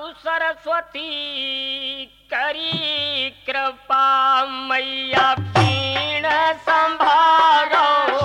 सरस्वती करी कृपा मैया पीण संभारो।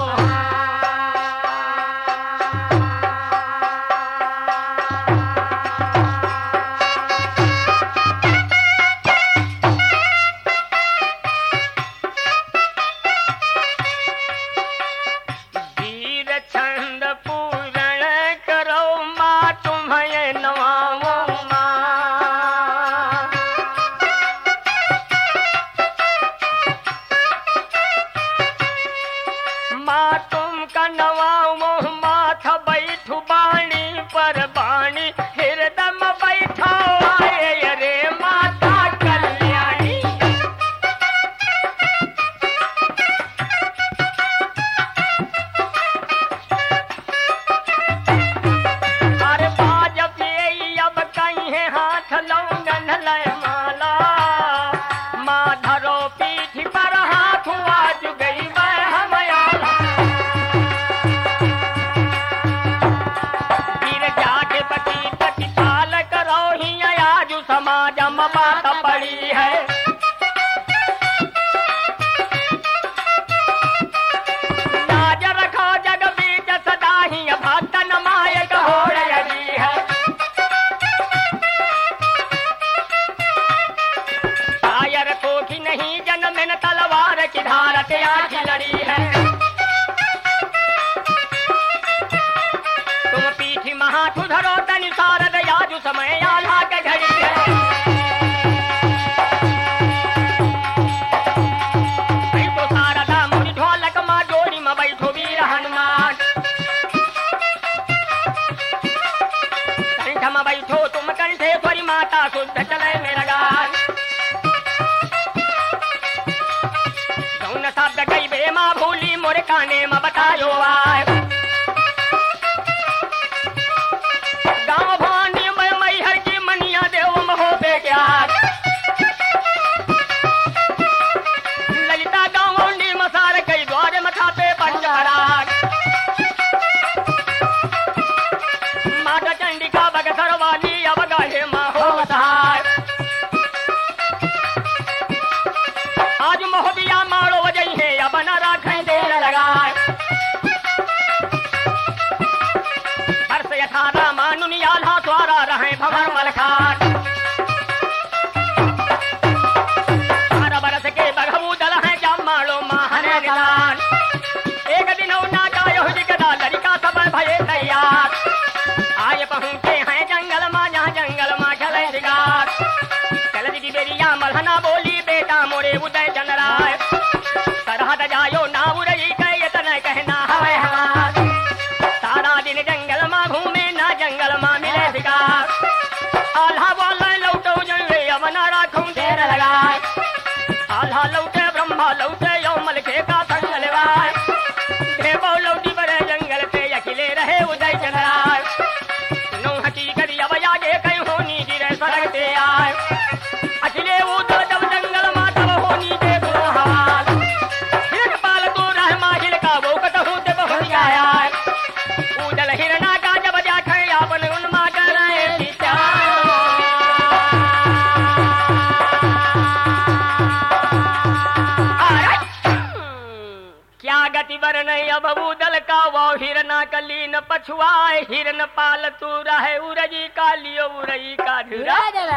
कलीन पछुआए हिरन पाल तू रहे उरजी का लियो उरई का ढुरा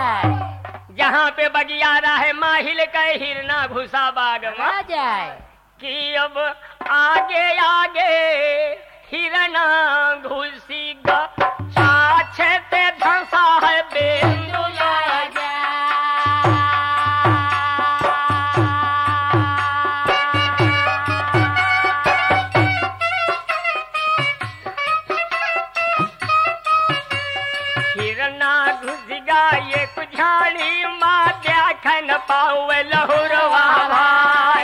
जहाँ पे बगिया रहे माहिल के हिरना घुसा बाग में जाए कि अब आगे आगे हिरना घुसी पाछे ते धंसा है बेंदु पावे लहुरवा भाई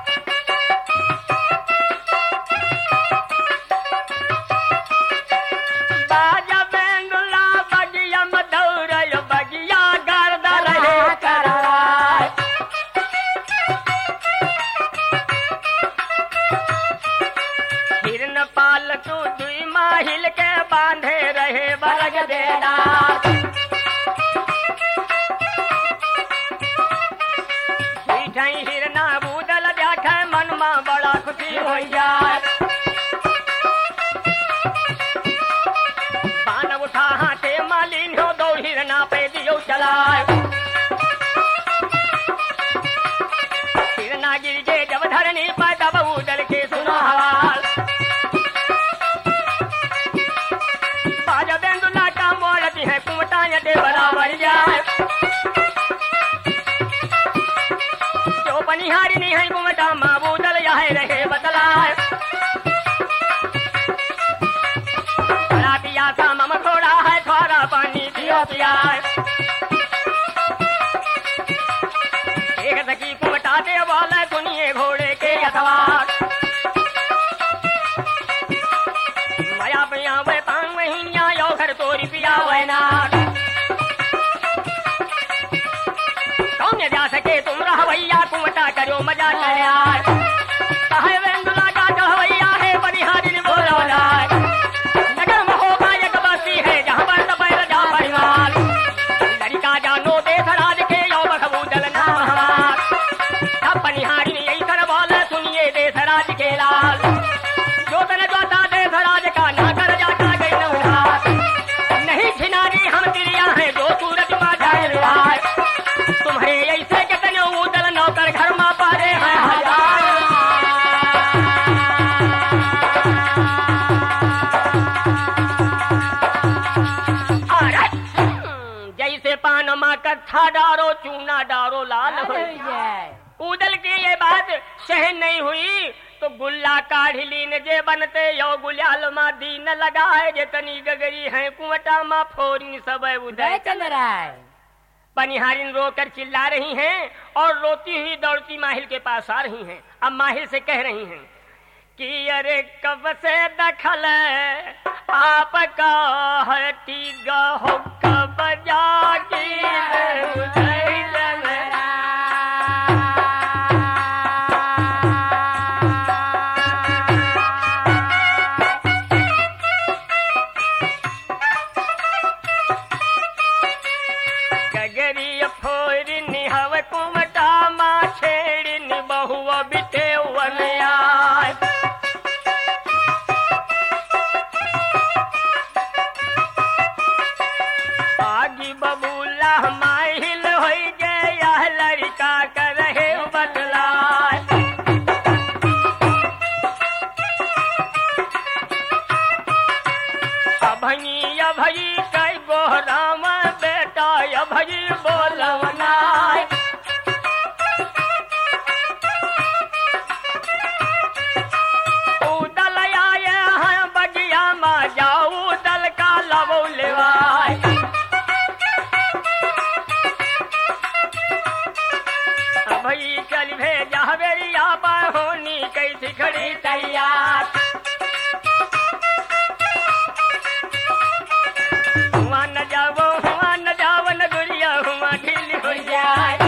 बाजा बेंगुला बगिया मदौर बगिया गर्द रहे कराए हिरन पाल तू दुई माहिल के बांधे रहे बरग देदार हो जाए। पान उठा हाथे मालिन हो दो हिरना पे दियो चलाए। हिरना गिर के जब धरनी पर तब उदल के सुनो हाल। बाजा बेंदुला का मोड़ती है कुमटा यदे बराबर जाए। जो बनिहारी नहीं है कुमटा माबूदल यह रहे बतलाए। बड़ा पियासा मम थोड़ा है थोड़ा पानी पियो पियाए। एक सखी कुमटा दे वाला सुनिए घोड़े के अथवार। माया पिया वे पांग महीनिया यो घर तोरी पिया वैनार। कौन जा सके तुम रहवैया कुमटा करो मजा करया। कहे वेंदुला का कहवैया है बनिहारी ने बोलो जाए। नगर में होगा एक बस्ती है जहाँ पर तपैर जा परिवार। लड़का जानो देश राज के यो बखबूदल नाम हमार। तब बनिहारी ने यही कर बोले सुनिए देश राज के लाल। जो तन जोता देश राज का ना कर जाता गई न उधार। नहीं छिनारी हम तिरिया है जो सूरज मा जाए रुआए। तुम्हारे ऐसे कितने उदल नौकर घर मा पारे हैं हजार। जैसे पान मा कत्था डारो चूना डारो लाल हो जाए। उदल की ये बात सहन नहीं हुई तो गुल्ला काढ़ी न जे बनते यो गुलाल मा दीन लगाए। जितनी गगरी है कुमटा मा फोरी सब उदय चल रहा है। बनिहारिन रोकर चिल्ला रही हैं और रोती हुई दौड़ती माहिल के पास आ रही हैं। अब माहिल से कह रही हैं कि अरे कब से दखल आपका हटी गहो कब जागी कुमटा मा छेड़ी बहुआ बिटे आए। आगी बबूला माहिल हो गया लड़का कर रहे बदलाए। अभई अभई कई गोहराम बेटा अभई बोलवना। भई चल भेजा बेरिया होनी कैसी खड़ी तैयार। हुआ न जाओ न गुड़िया हुआ ढील हो जाए।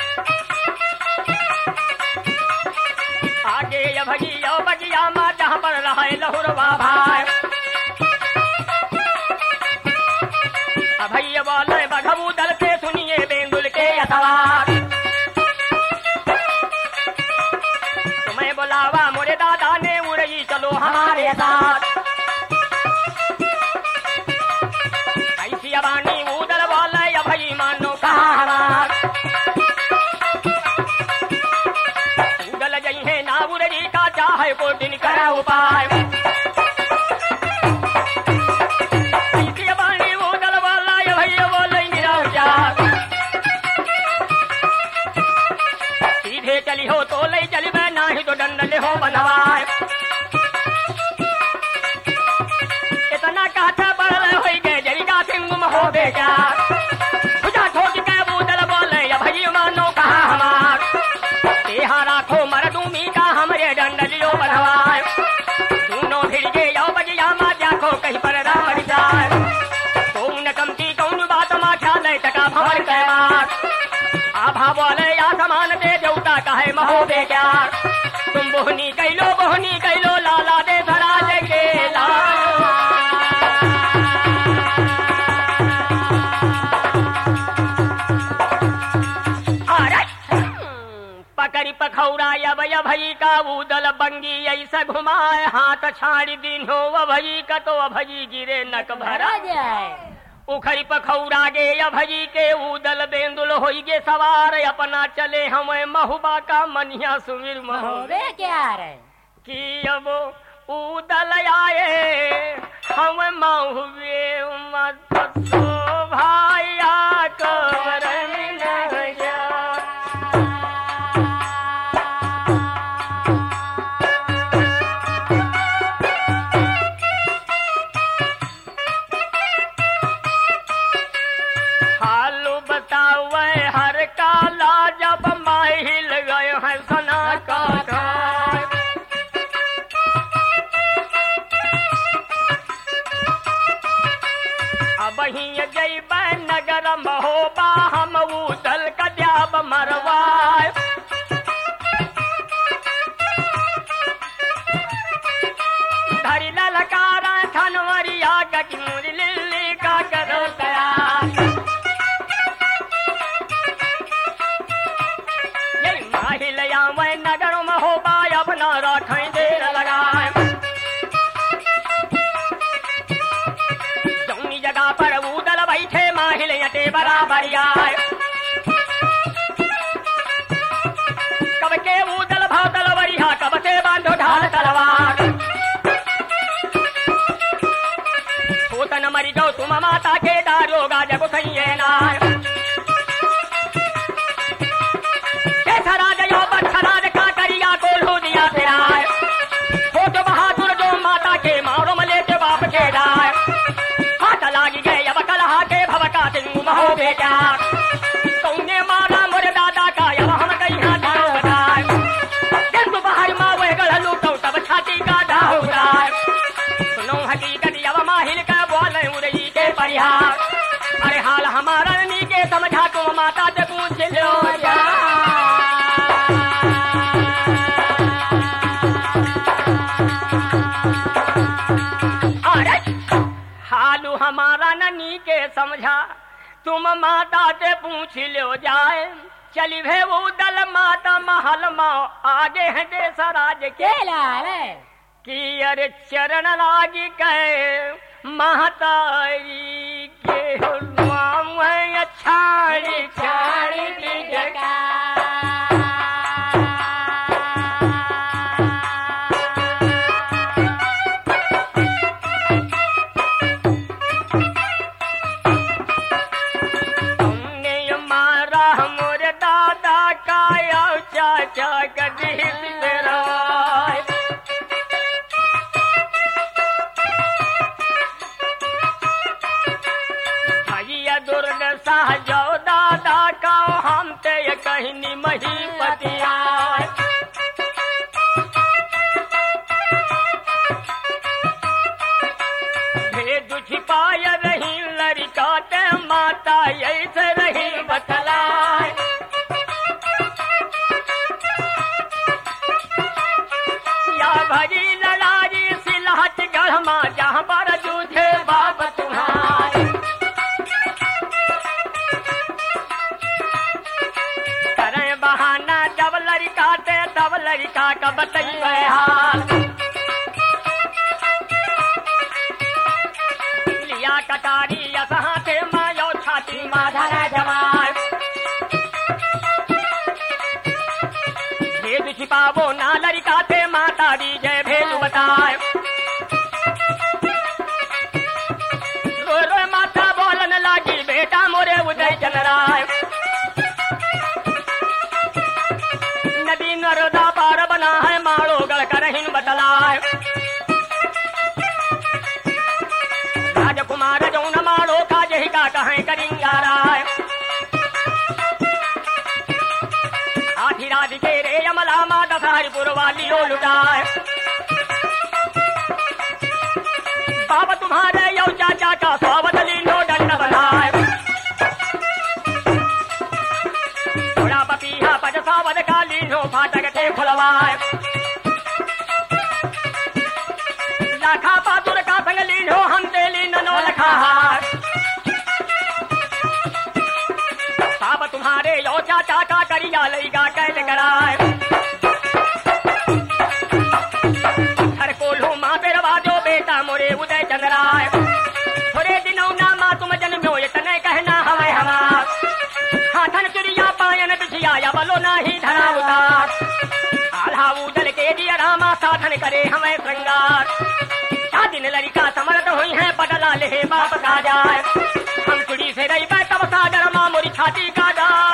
आगे ये भगिया बगिया माँ जहाँ पर रहा है लहुरवा भाई। भैया बोले बघबू दल से सुनिए बेंदुल के अथवार। बुलावा मोरे दादा ने उड़ई चलो हमारे साथ। ऐसी अबानी उदल बोला या भाई मानो कहा हमार। उदल जई है ना उड़ई का चाहे को दिन करा उपाय। ऐसी अबानी उदल बोला या भाई बोले गिरा जा। सीधे चली हो तो ले चली नहीं तो दंड हो बनवाए। इतना कहता बड़ हो गए जरिका सिंह हो बेचा। बुझा ठोक के बूदल बोले या भाई मानो कहा हमार। तेहा राखो मरदूमी का हमरे दंड लियो बनवाए। दोनों भिड़ गए यो बजिया मा जाखो कहीं पर राम जाए। कौन कमती कौन बात मा ख्याल टका भवर के मार। आभा बोले या समान दे देवता कहे महो बेचा। तुम बोहनी कैलो लाला दे धराज के पकड़ी पखौ पखौराय अभई का उदल बंगी ऐसा घुमाए हाथ छाड़ी दिन हो अभई का तो अभई गिरे नक भरा जाए उखरी पखौरा गे अभई के उदल बेंदुल होई गे सवार अपना चले हमें महुबा का मनिया सुमिर महोबे क्या रे कि अब उदल आए हम महुबे मत भाइया कवर में न जा हालू बताओ हर काला जब माहिल गए हैं सना का वहीं जैब नगर महोबा हम उदल कद्याब मरवाए धरी ललकारा थनवरिया गजमुरी लिल्ली का करो तैयार ये माहिल आवे नगर महोबा अपना रखें देर लगाए पर उदल बैठे माहिल यटे बराबर आए कब के उदल भातल वरिहा कब से बांधो ढाल तलवार होतन मरी जाओ तुम माता के दारोगा जब कहिए नाय कैसा जयो बच्छराज का करिया को लो दिया तेरा हो तो बहादुर जो माता के मारो मले के बाप के डाय लागी गए अब कलहा के भवका सिंह महो बेटा कौने मारा मोरे दादा का अब हम कहीं ढाल बताए जब बाहर मावे गलू तो तब छाती का ढाल सुनो हकीकत अब माहिल का बोले उड़ई के परिहार अरे हाल हमारा नी के समझा तुम माता से पूछ लो हालू हमारा ननी के समझा तुम माता से पूछ लो जाए चली भे वो दल माता महल माओ आगे है देश राज के कि अरे चरण लागी कहे महतारी के छाड़ी छाड़ी की जगह दुर्दशा जो दादा का हम ते कहनी मही पतिया भेद छिपाय रही लड़का ते माता ऐसे रही बतलाए या भरी लड़ाई सिलहट गढ़मा जहाँ पर जूझे बाप तुम्हारे तब लड़का का बतैबे हाल लिया कटारी असहाते मायो छाती माधरा जमाल भेद छिपावो ना लड़का थे माता दी जय भेद बताए रो रो माता बोलन लागी बेटा मोरे उदय चंद्राय नदी नर्मदा पार बना है मारो गढ़ कर हिन बतलाए राजकुमार जो न मारो का जही का कहें करिंगा राय आधी रात के रे अमला मा दशहरीपुर वाली लो लुटाए बाबा तुम्हारे यो चाचा का स्वागत लीनो दंड बनाए थोड़ा पपीहा पज सावध का लीनो फाटक ते खुलवाए लाखा पातुर का संग लीनो हम ते लीनो लखा बाबा तुम्हारे यो चाचा का करिया लईगा कैद कराए करे हमें श्रृंगार। दिन लड़का समर्थ हुई है बदला ले बाप का जाए। हम कुड़ी से रही बै तब सागर माँ मोरी छाती का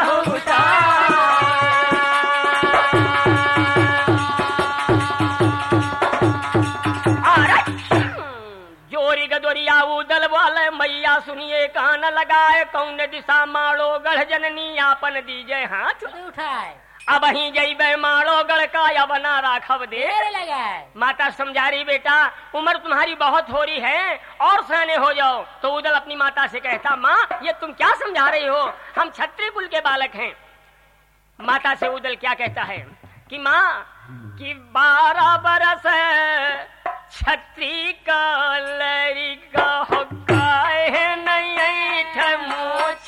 जोरी गदोरिया उदल वाले मैया सुनिए कान लगाए। कौन दिशा मारो गढ़ जननी आपन दीजे हाथ उठाए। अब ही जईबे मारो गढ़का या बना राखब देर लगाए। माता समझा रही बेटा उम्र तुम्हारी बहुत हो रही है और सयाने हो जाओ। तो उदल अपनी माता से कहता माँ ये तुम क्या समझा रही हो, हम क्षत्रिय कुल के बालक हैं। माता से उदल क्या कहता है कि माँ कि 12 बरस क्षत्रिय का लड़का हो गाए नहीं ठमोछ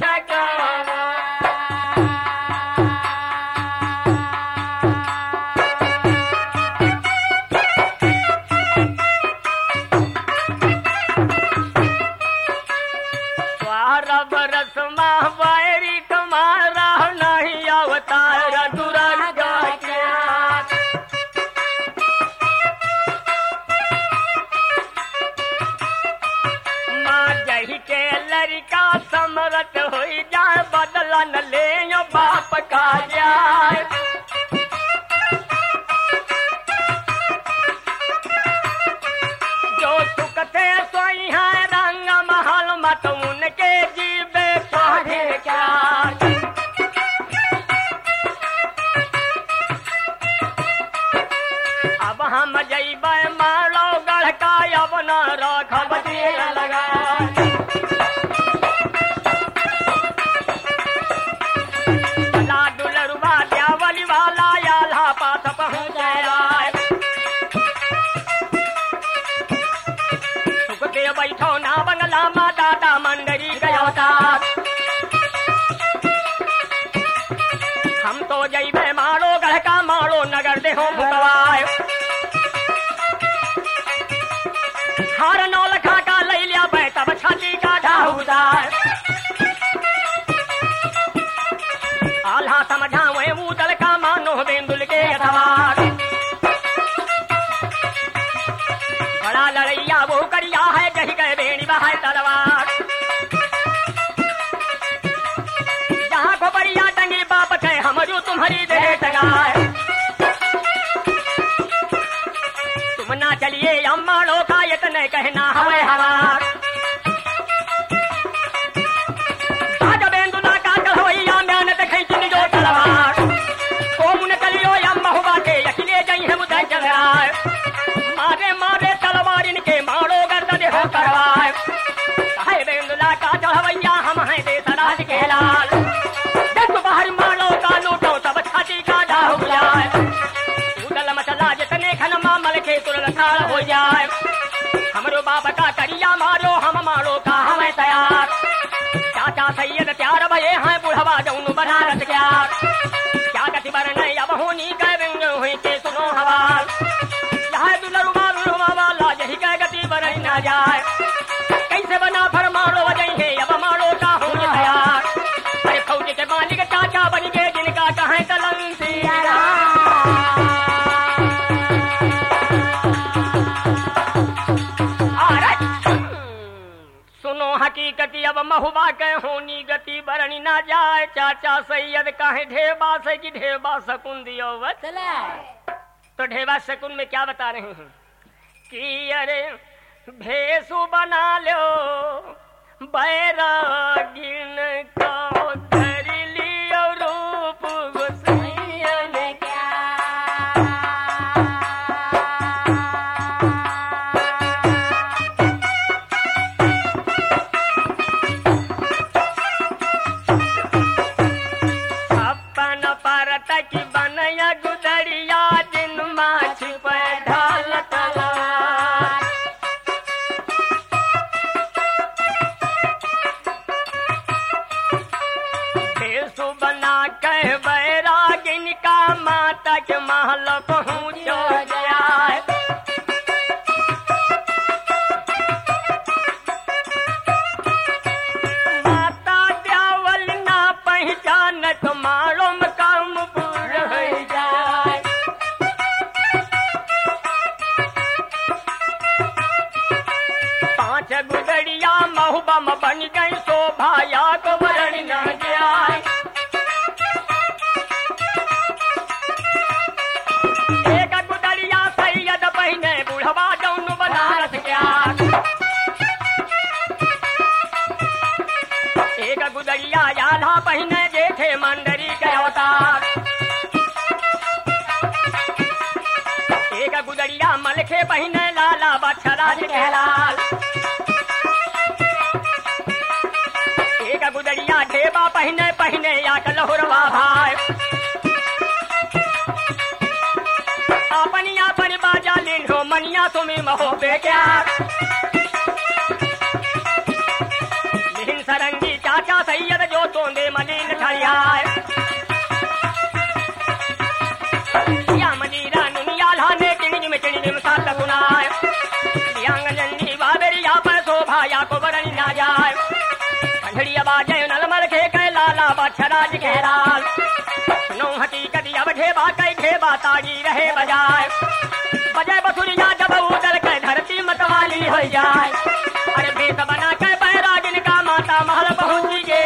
बरस माँ बैरी तुम्हारा नहीं अवतार दुर्गा माँ जही के लड़का समरथ हो जाए बदला न ले बाप का जाए। जो सुख थे सोई है रंग महल मत उनके जीवे पौधे क्या। अब हम जईबे मारो गढ़ का अब न रखब देर लगा। लाडू लरुआ द्यावली वाला आल्हा पास पहुँच आए। सुखदेव बैठो ना बंगला मा दादा मंडरी गयो था। हम तो जईबे मारो गढ़ का मारो नगर दे हो भुकवाए। हार नौ लखा का ले लिया बै तब छाती का ढाउदार। आल्हा समझावे उदल का मानो बेंदुल के अथवार। बड़ा लड़ैया वो करिया है जही गए बेणी बहाय तलवार। जहाँ को बड़िया टंगी बाप कहे हम जो तुम्हारी दे टंगाए। तुम ना चलिए अम्माड़ो का इतने कहना हमें हमार। बेंदुला का कलवैया मेहनत खींचनी जो तलवार। कोमुन कलियो अम्मा हुआ के अकेले जई है बुधाई चलाए। मारे मारे तलवार इनके मारो गर्दन हो करवाए। कहे बेंदुला का चढ़वैया हम हैं देश राज के लाल। जब बाहर मारो का लूटो तब छाती का डाह जाए। उदल मचला जितने खन मामल के तुरंत हो जाए। हमरो बाप का करिया मारो हम मारो का हमें तैयार। चाचा सैयद त्यार भये हैं बुढ़वा जौन बनारस क्या। क्या गति बरन अब होनी कह हुई के सुनो हवाल। वाला यही कह गति बरई ना जाए। कैसे बना फर मारो वजह है अब मारो का हो तैयार। अरे फौज के मालिक चाचा बन गए जिनका कहें तलंसी। सुनो हकीकती अब महुबा के होनी गति बरनी ना जाए। चाचा सैयद कहे ढेबा से कि ढेबा सकून दियो तो ढेबा शकुन में क्या बता रहे हैं कि अरे भेसु बना लो बैरागिन का धर लियो रूप गुसैयन क्या। अपन परत की बनया गुदरिया दिन माछी पे ढाल तलवार। भेसु बना कह बैरागिन का माता के महल पहुँचो जाए। माता द्यावल ना पहचान तुम्हारो काम पूरा हो जाए। पाँच गुदड़िया महुबम बन गई शोभाया को वरण न जाए। एक गुदड़िया सैयद बहने बुढ़वा जौन बनारस गया। एक गुदड़िया आल्हा बहने जेठे मंडरी के अवतार। एक गुदड़िया मलखे बहने लाला बछराज कहलाल। एक गुदड़िया ढेबा पहने पहने या कलहुरवा भाई। अपनी अपनी बाजा लिन्हो मनिया तुम्हें महो बेकार। लिहिन सरंगी चाचा सैयद जो तोंदे मलिन ठड़ियाए। या मनीरा नुनिया लाने टिणिम टिणिम साथ सुनाए। यांगनी बाबरिया पर शोभाया को वरण ना जाए। कंधड़िया बाजे नलमल खे कै लाला बछराज कहलाल। सुनो हकीकत अब ढेबा कै ढेबा ताड़ी रहे बजाए। बजे बसुरिया जब उदल के धरती मतवाली हो जाए। अरे भेष बना के बैरागिन का माता महल पहुंची गे।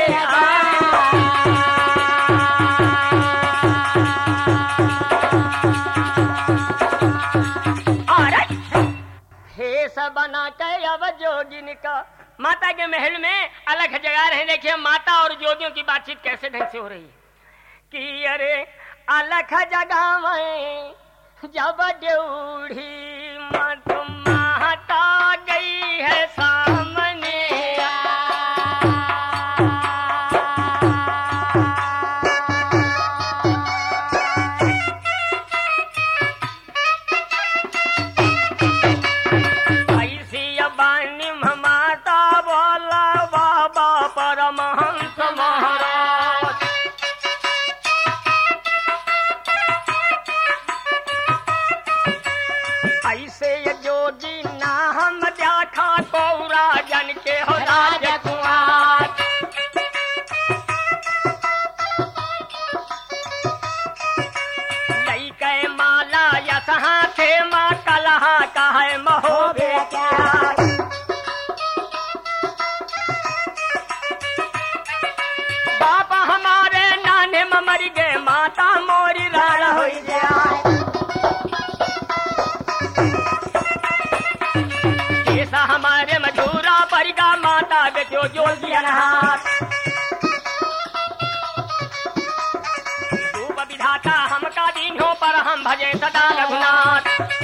भेष बना के अब जोगिन का माता के महल में अलग जगह रहे। देखिए माता और जोगियों की बातचीत कैसे ढंग से हो रही है कि अरे अलग जगह में जब ड्यूढ़ी मत माता गई है सामने। ऐसी बानी माता बोला बाबा परमहंस महाराज। ऐसे जोगी ना हम देखा कौरा जन के हो राजकुमार। लई के माला यसहा थे माँ कलहा कहे महो बेकार। बाप हमारे नाने में मर गए माता मोरी राण हो जाए। ऐसा हमारे मधुरा परिगा माता बेचो जोगी अनहार। रूप विधाता हमका दीनों पर हम भजे सदा रघुनाथ।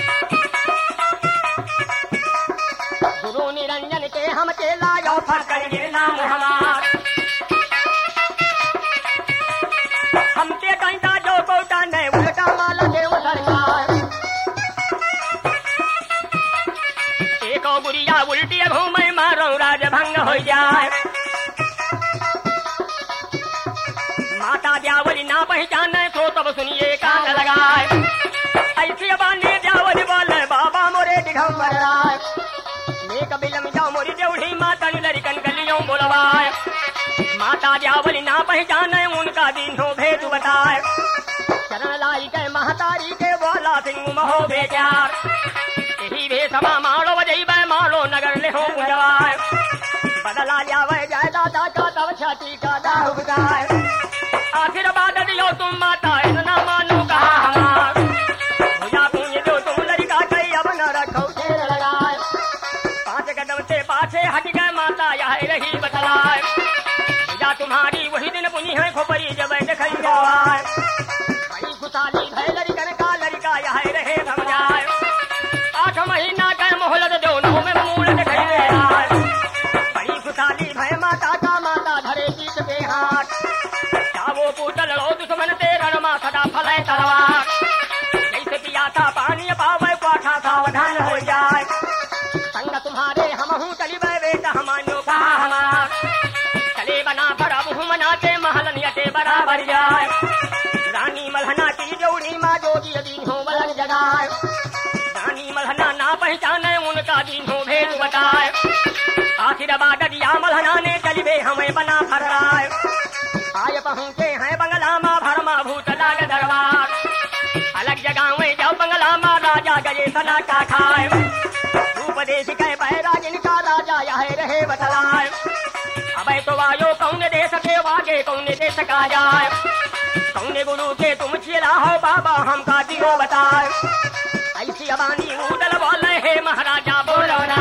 गुरु निरंजन के हम चेला यो फर करेंगे नाम हमार। हमके कहता जो कोटा ने उल्टा माला देव सरकार। एक बुढ़िया उल्टी घूमे मारो राजभंग हो जाए। माता द्यावली ना पहचाने तो तब सुनिए कान लगाए। ऐसी बानी द्यावली बोले बाबा मोरे दिगंबर राय। मैं कबिलम जाओ मोरी देवढ़ी माता लड़कन गलियों बोलवाए। माता द्यावली ना पहचाने उनका दिन हो भेद बताए। चरण लाई के महतारी के बोला सिंह महो बेचार। यही भेषमा मारो बजैबे मारो नगर ले हो गुजवाए। बदला जावे जाए दादा का तब छाती का दाह बुझाए। आशीर्वाद दियो तुम माता इतना मानो कहा हमार। भुजा पूंज दो तुम लड़का कई अब न रखो ढेर लगाए। 5 कदम से पाछे हट गए माता यह रही बतलाए। भुजा तुम्हारी वही दिन पुनी है खोपरी जब देखई जाए। बड़ी खुशाली भय लड़कन का लड़का यह रहे समझाए। 8 महीना के मोहलत दोनों में मूल दिखाई दे रहा है। बड़ी खुशाली भय माता का माता धरे पीठ पे हाथ। वो पूतल लो दुश्मन तेरा रमा सदा फले तलवार। जैसे पिया था पानी पावे पाठा सावधान हो जाए। संग तुम्हारे हम हूँ चली बे बेटा हमानो कहा हमार। चले बना पर अब हूँ मनाते महलन यटे बराबर जाए। रानी मलहना की जोड़ी माँ जोगी दीन हो बलन जगाए। रानी मलहना ना पहचाने उनका दीन हो भेद बताए। आशीर्वाद दिया मलहना ने चलिबे हमें बना फर्राए। आय पहुँचे हैं बंगला माँ भरमा भूत लाग दरबार। अलग जगह में जाओ बंगला माँ राजा गए सना का खाए। रूप देश के बैरागिन का राजा सका जाए कौने गुरु के तुम चेला हो बाबा हमका दियो बताए ऐसी अबानी उदल बोले हे महाराजा बोलो ना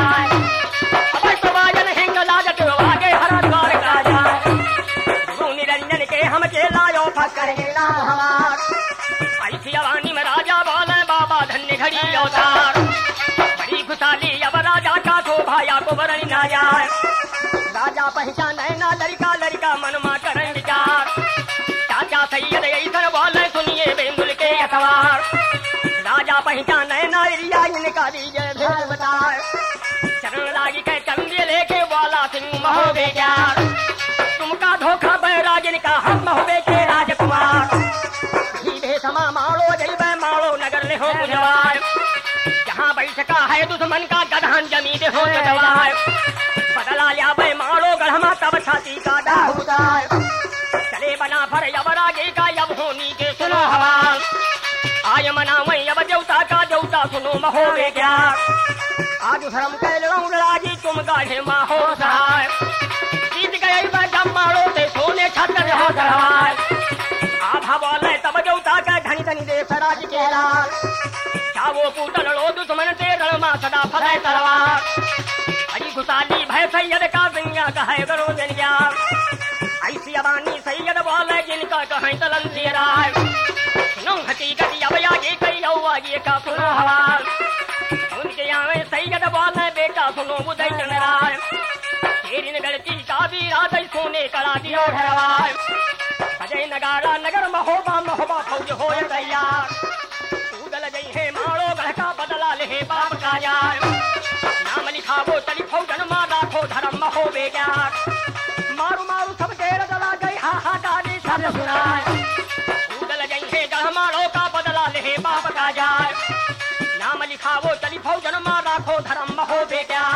अब तो बाजन हिंग लागत आगे हरा द्वार का जाए गुरु निरंजन के हम चेलायो फकर ना हमार ऐसी अबानी में राजा बोले बाबा धन्य घड़ी अवतार बड़ी खुशाली अब राजा का शोभाया को वरण ना जाए राजा पहचान ना लड़का लड़का मनमा करें विचार चाचा सैयद ऐसा बोले सुनिए बेंदुल के अखबार राजा पहचान ना रिया इनका दीजिए भेद बताए चरण लागी के चंदे लेके बोला सिंह महो बेजार तुमका धोखा बैराजन का हम महो बेचे राजकुमार सीधे समा मारो जैबे मारो नगर ले हो बुझवार जहाँ बैठ का है दुश्मन का गधान जमीन हो जवार बदला लिया बे मारो गढ़मा तब छाती का दाहुदार चले बना फर यवरागे का यब होनी के सुनो हवाल आय मना वही अब देवता का देवता सुनो महो में क्या आज धर्म के लड़ाजी तुम गाढ़े माहो सहाय जीत गए जब मारो ते सोने छत्र हो दरबार आभा बोले तब देवता का धनी धनी दे सराज के लाल क्या वो पूतल लो दुश्मन ते रणमा सदा फले तलवार हरी खुशाली भय सैयद का सिंगा कहे करो जनिया ऐसी अबानी सैयद बोले जिनका कहें तलन से राय सुनो हकीकत अब आगे कई आगे का सुनो हवाल उनके आवे सैयद बोले बेटा सुनो उदय चंद्राय तेरी गलती का भी रात सोने करा दिया ठहराय अजय नगारा नगर महोबा महोबा फौज हो तैयार उदल गई है मारो गढ़ का बदला ले बाप का यार नाम लिखा वो तली फौजन मार राखो धर्म महो बेजार मारू मारू सब देर दला गई हाहाकारी सब सुनाए उदल गई है गढ़ मारो का बदला ले बाप का जाए नाम लिखा वो तली फौजन मार राखो धर्म महो बेजार